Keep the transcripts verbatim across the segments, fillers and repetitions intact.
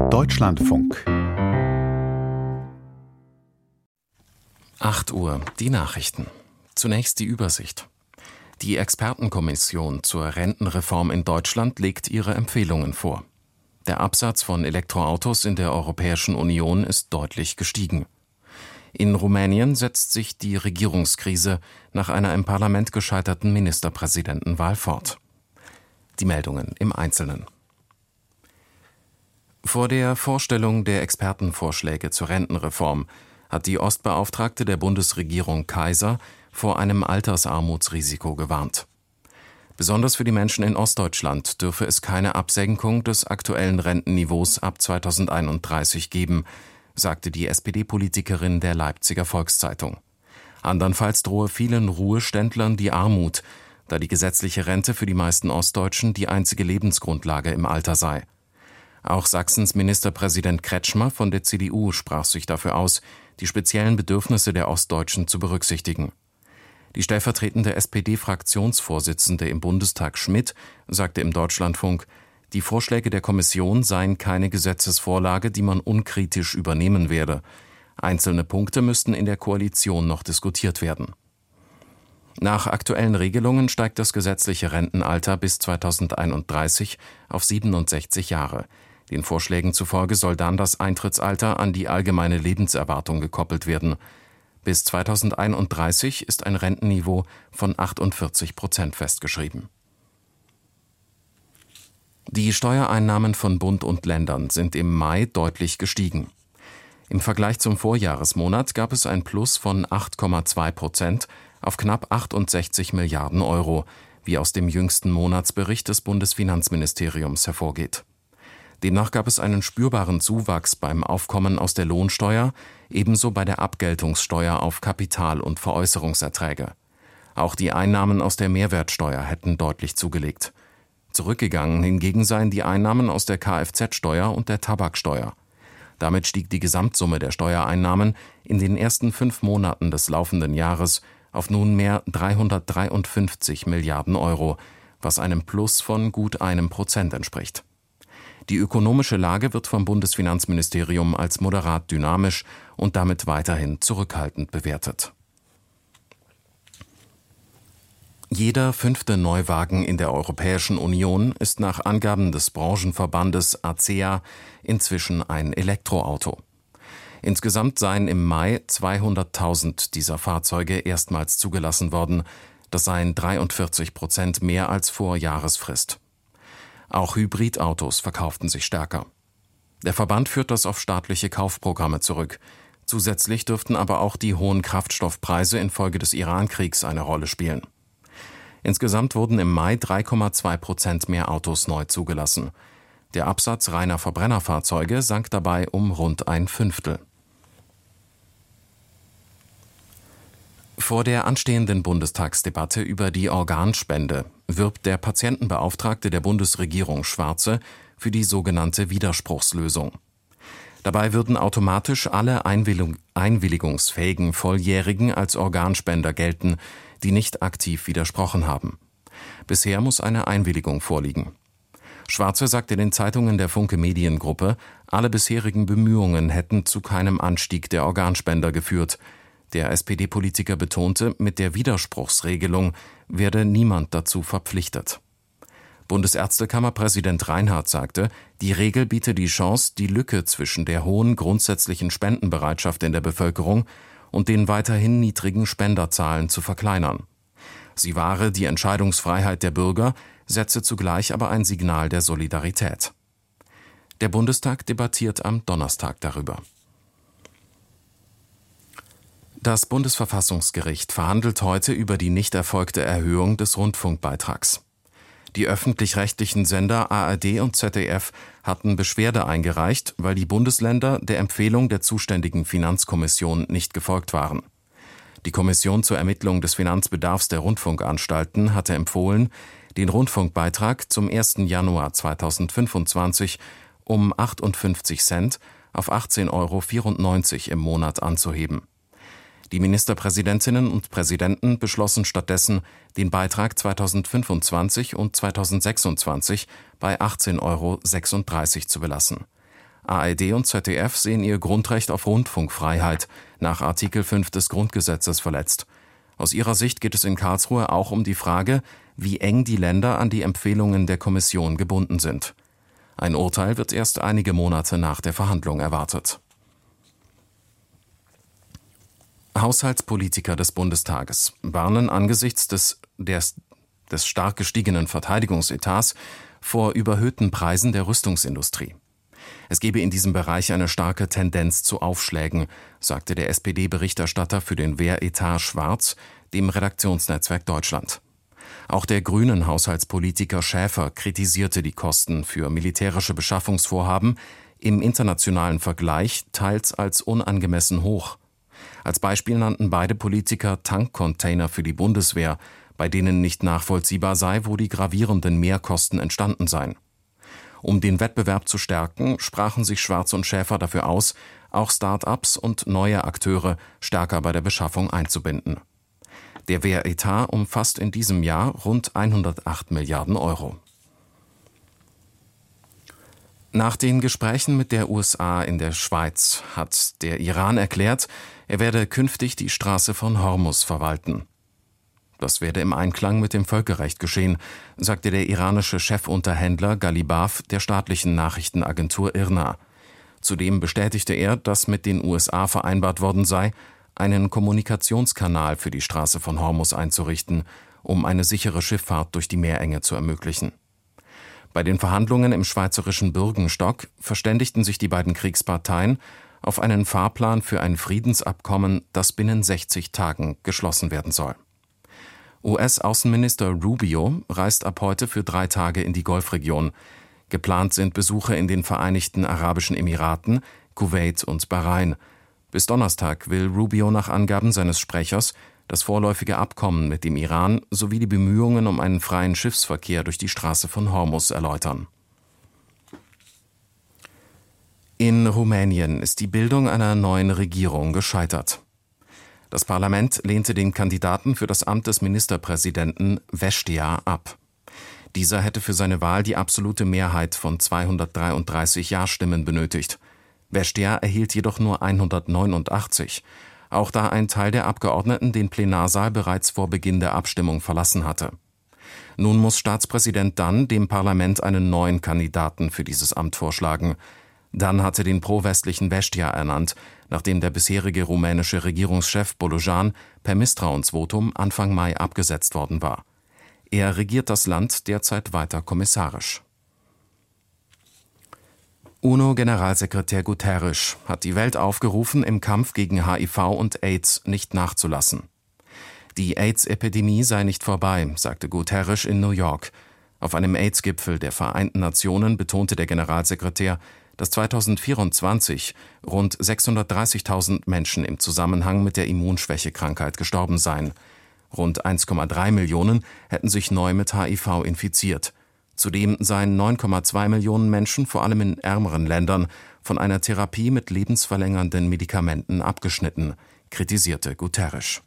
Deutschlandfunk. acht Uhr, die Nachrichten. Zunächst die Übersicht. Die Expertenkommission zur Rentenreform in Deutschland legt ihre Empfehlungen vor. Der Absatz von Elektroautos in der Europäischen Union ist deutlich gestiegen. In Rumänien setzt sich die Regierungskrise nach einer im Parlament gescheiterten Ministerpräsidentenwahl fort. Die Meldungen im Einzelnen. Vor der Vorstellung der Expertenvorschläge zur Rentenreform hat die Ostbeauftragte der Bundesregierung Kaiser vor einem Altersarmutsrisiko gewarnt. Besonders für die Menschen in Ostdeutschland dürfe es keine Absenkung des aktuellen Rentenniveaus ab zweitausendeinunddreißig geben, sagte die S P D-Politikerin der Leipziger Volkszeitung. Andernfalls drohe vielen Ruheständlern die Armut, da die gesetzliche Rente für die meisten Ostdeutschen die einzige Lebensgrundlage im Alter sei. Auch Sachsens Ministerpräsident Kretschmer von der C D U sprach sich dafür aus, die speziellen Bedürfnisse der Ostdeutschen zu berücksichtigen. Die stellvertretende S P D-Fraktionsvorsitzende im Bundestag Schmidt sagte im Deutschlandfunk, die Vorschläge der Kommission seien keine Gesetzesvorlage, die man unkritisch übernehmen werde. Einzelne Punkte müssten in der Koalition noch diskutiert werden. Nach aktuellen Regelungen steigt das gesetzliche Rentenalter bis zweitausendeinunddreißig auf siebenundsechzig Jahre. Den Vorschlägen zufolge soll dann das Eintrittsalter an die allgemeine Lebenserwartung gekoppelt werden. Bis zweitausendeinunddreißig ist ein Rentenniveau von achtundvierzig Prozent festgeschrieben. Die Steuereinnahmen von Bund und Ländern sind im Mai deutlich gestiegen. Im Vergleich zum Vorjahresmonat gab es ein Plus von acht Komma zwei Prozent auf knapp achtundsechzig Milliarden Euro, wie aus dem jüngsten Monatsbericht des Bundesfinanzministeriums hervorgeht. Demnach gab es einen spürbaren Zuwachs beim Aufkommen aus der Lohnsteuer, ebenso bei der Abgeltungssteuer auf Kapital- und Veräußerungserträge. Auch die Einnahmen aus der Mehrwertsteuer hätten deutlich zugelegt. Zurückgegangen hingegen seien die Einnahmen aus der Kfz-Steuer und der Tabaksteuer. Damit stieg die Gesamtsumme der Steuereinnahmen in den ersten fünf Monaten des laufenden Jahres auf nunmehr dreihundertdreiundfünfzig Milliarden Euro, was einem Plus von gut einem Prozent entspricht. Die ökonomische Lage wird vom Bundesfinanzministerium als moderat dynamisch und damit weiterhin zurückhaltend bewertet. Jeder fünfte Neuwagen in der Europäischen Union ist nach Angaben des Branchenverbandes A C E A inzwischen ein Elektroauto. Insgesamt seien im Mai zweihunderttausend dieser Fahrzeuge erstmals zugelassen worden. Das seien dreiundvierzig Prozent mehr als vor Jahresfrist. Auch Hybridautos verkauften sich stärker. Der Verband führt das auf staatliche Kaufprogramme zurück. Zusätzlich dürften aber auch die hohen Kraftstoffpreise infolge des Iran-Kriegs eine Rolle spielen. Insgesamt wurden im Mai drei Komma zwei Prozent mehr Autos neu zugelassen. Der Absatz reiner Verbrennerfahrzeuge sank dabei um rund ein Fünftel. Vor der anstehenden Bundestagsdebatte über die Organspende wirbt der Patientenbeauftragte der Bundesregierung Schwarze für die sogenannte Widerspruchslösung. Dabei würden automatisch alle einwillig- einwilligungsfähigen Volljährigen als Organspender gelten, die nicht aktiv widersprochen haben. Bisher muss eine Einwilligung vorliegen. Schwarze sagte den Zeitungen der Funke Mediengruppe, alle bisherigen Bemühungen hätten zu keinem Anstieg der Organspender geführt. Der S P D-Politiker betonte, mit der Widerspruchsregelung werde niemand dazu verpflichtet. Bundesärztekammerpräsident Reinhardt sagte, die Regel biete die Chance, die Lücke zwischen der hohen grundsätzlichen Spendenbereitschaft in der Bevölkerung und den weiterhin niedrigen Spenderzahlen zu verkleinern. Sie wahre die Entscheidungsfreiheit der Bürger, setze zugleich aber ein Signal der Solidarität. Der Bundestag debattiert am Donnerstag darüber. Das Bundesverfassungsgericht verhandelt heute über die nicht erfolgte Erhöhung des Rundfunkbeitrags. Die öffentlich-rechtlichen Sender A R D und Z D F hatten Beschwerde eingereicht, weil die Bundesländer der Empfehlung der zuständigen Finanzkommission nicht gefolgt waren. Die Kommission zur Ermittlung des Finanzbedarfs der Rundfunkanstalten hatte empfohlen, den Rundfunkbeitrag zum ersten Januar zweitausendfünfundzwanzig um achtundfünfzig Cent auf achtzehn Euro vierundneunzig im Monat anzuheben. Die Ministerpräsidentinnen und Präsidenten beschlossen stattdessen, den Beitrag zweitausendfünfundzwanzig und zweitausendsechsundzwanzig bei achtzehn Euro sechsunddreißig zu belassen. A R D und Z D F sehen ihr Grundrecht auf Rundfunkfreiheit nach Artikel fünf des Grundgesetzes verletzt. Aus ihrer Sicht geht es in Karlsruhe auch um die Frage, wie eng die Länder an die Empfehlungen der Kommission gebunden sind. Ein Urteil wird erst einige Monate nach der Verhandlung erwartet. Haushaltspolitiker des Bundestages warnen angesichts des, des, des stark gestiegenen Verteidigungsetats vor überhöhten Preisen der Rüstungsindustrie. Es gebe in diesem Bereich eine starke Tendenz zu Aufschlägen, sagte der S P D-Berichterstatter für den Wehretat Schwarz dem Redaktionsnetzwerk Deutschland. Auch der grünen Haushaltspolitiker Schäfer kritisierte die Kosten für militärische Beschaffungsvorhaben im internationalen Vergleich teils als unangemessen hoch. Als Beispiel nannten beide Politiker Tankcontainer für die Bundeswehr, bei denen nicht nachvollziehbar sei, wo die gravierenden Mehrkosten entstanden seien. Um den Wettbewerb zu stärken, sprachen sich Schwarz und Schäfer dafür aus, auch Start-ups und neue Akteure stärker bei der Beschaffung einzubinden. Der Wehretat umfasst in diesem Jahr rund hundertacht Milliarden Euro. Nach den Gesprächen mit der U S A in der Schweiz hat der Iran erklärt, er werde künftig die Straße von Hormuz verwalten. Das werde im Einklang mit dem Völkerrecht geschehen, sagte der iranische Chefunterhändler Ghalibaf der staatlichen Nachrichtenagentur I R N A. Zudem bestätigte er, dass mit den U S A vereinbart worden sei, einen Kommunikationskanal für die Straße von Hormuz einzurichten, um eine sichere Schifffahrt durch die Meerenge zu ermöglichen. Bei den Verhandlungen im schweizerischen Bürgenstock verständigten sich die beiden Kriegsparteien auf einen Fahrplan für ein Friedensabkommen, das binnen sechzig Tagen geschlossen werden soll. U S-Außenminister Rubio reist ab heute für drei Tage in die Golfregion. Geplant sind Besuche in den Vereinigten Arabischen Emiraten, Kuwait und Bahrain. Bis Donnerstag will Rubio nach Angaben seines Sprechers das vorläufige Abkommen mit dem Iran sowie die Bemühungen um einen freien Schiffsverkehr durch die Straße von Hormuz erläutern. In Rumänien ist die Bildung einer neuen Regierung gescheitert. Das Parlament lehnte den Kandidaten für das Amt des Ministerpräsidenten Vestia ab. Dieser hätte für seine Wahl die absolute Mehrheit von zweihundertdreiunddreißig Ja-Stimmen benötigt. Vestia erhielt jedoch nur hundertneunundachtzig, auch da ein Teil der Abgeordneten den Plenarsaal bereits vor Beginn der Abstimmung verlassen hatte. Nun muss Staatspräsident dann dem Parlament einen neuen Kandidaten für dieses Amt vorschlagen. Dann hatte den pro-westlichen Vestia ernannt, nachdem der bisherige rumänische Regierungschef Bolojan per Misstrauensvotum Anfang Mai abgesetzt worden war. Er regiert das Land derzeit weiter kommissarisch. UNO-Generalsekretär Guterres hat die Welt aufgerufen, im Kampf gegen H I V und AIDS nicht nachzulassen. Die AIDS-Epidemie sei nicht vorbei, sagte Guterres in New York. Auf einem AIDS-Gipfel der Vereinten Nationen betonte der Generalsekretär, dass zweitausendvierundzwanzig rund sechshundertdreißigtausend Menschen im Zusammenhang mit der Immunschwächekrankheit gestorben seien. Rund eins Komma drei Millionen hätten sich neu mit H I V infiziert. Zudem seien neun Komma zwei Millionen Menschen, vor allem in ärmeren Ländern, von einer Therapie mit lebensverlängernden Medikamenten abgeschnitten, kritisierte Guterres.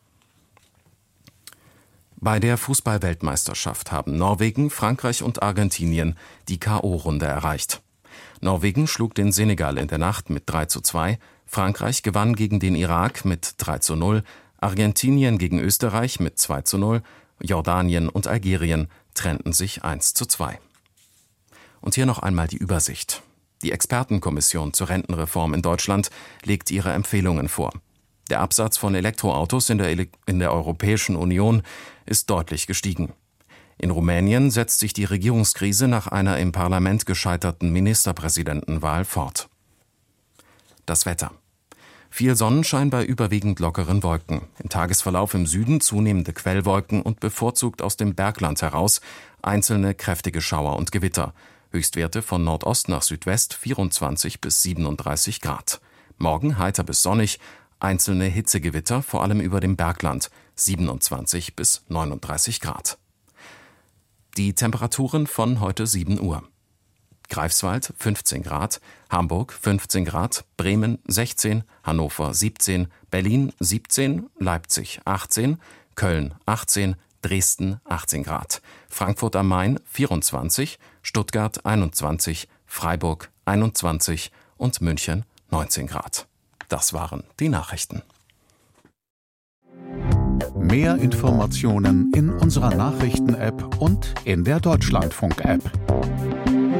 Bei der Fußball-Weltmeisterschaft haben Norwegen, Frankreich und Argentinien die K O-Runde erreicht. Norwegen schlug den Senegal in der Nacht mit drei zu zwei, Frankreich gewann gegen den Irak mit drei zu null, Argentinien gegen Österreich mit zwei zu null, Jordanien und Algerien trennten sich eins zu zwei. Und hier noch einmal die Übersicht. Die Expertenkommission zur Rentenreform in Deutschland legt ihre Empfehlungen vor. Der Absatz von Elektroautos in der, Ele- in der Europäischen Union ist deutlich gestiegen. In Rumänien setzt sich die Regierungskrise nach einer im Parlament gescheiterten Ministerpräsidentenwahl fort. Das Wetter. Viel Sonnenschein bei überwiegend lockeren Wolken. Im Tagesverlauf im Süden zunehmende Quellwolken und bevorzugt aus dem Bergland heraus einzelne kräftige Schauer und Gewitter. Höchstwerte von Nordost nach Südwest vierundzwanzig bis siebenunddreißig Grad. Morgen heiter bis sonnig, einzelne Hitzegewitter, vor allem über dem Bergland, siebenundzwanzig bis neununddreißig Grad. Die Temperaturen von heute sieben Uhr. Greifswald fünfzehn Grad, Hamburg fünfzehn Grad, Bremen sechzehn, Hannover siebzehn, Berlin siebzehn, Leipzig achtzehn, Köln achtzehn, Dresden achtzehn Grad, Frankfurt am Main vierundzwanzig, Stuttgart einundzwanzig, Freiburg einundzwanzig und München neunzehn Grad. Das waren die Nachrichten. Mehr Informationen in unserer Nachrichten-App und in der Deutschlandfunk-App.